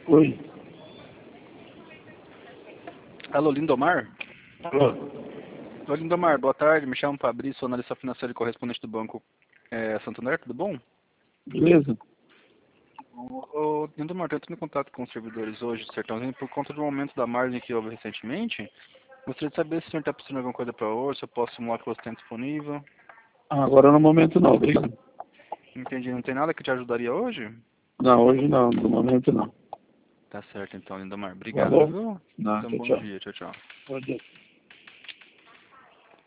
Oi. Alô, Lindomar? Alô. Oi, Lindomar, boa tarde. Me chamo Fabrício, sou analista financeiro e correspondente do Banco Santander, tudo bom? Beleza? Ô, Lindomar, estou entrando em contato com os servidores hoje do Sertãozinho por conta do aumento da margem que houve recentemente. Gostaria de saber se o senhor está precisando de alguma coisa para hoje, se eu posso simular que você tem disponível. Agora no momento não, obrigado. Entendi, não tem nada que te ajudaria hoje? Não, hoje não, no momento não. Tá certo então, Lindomar. Obrigado, Valeu? viu? Não, Então, tchau, bom tchau. dia. Tchau, tchau. Bom dia.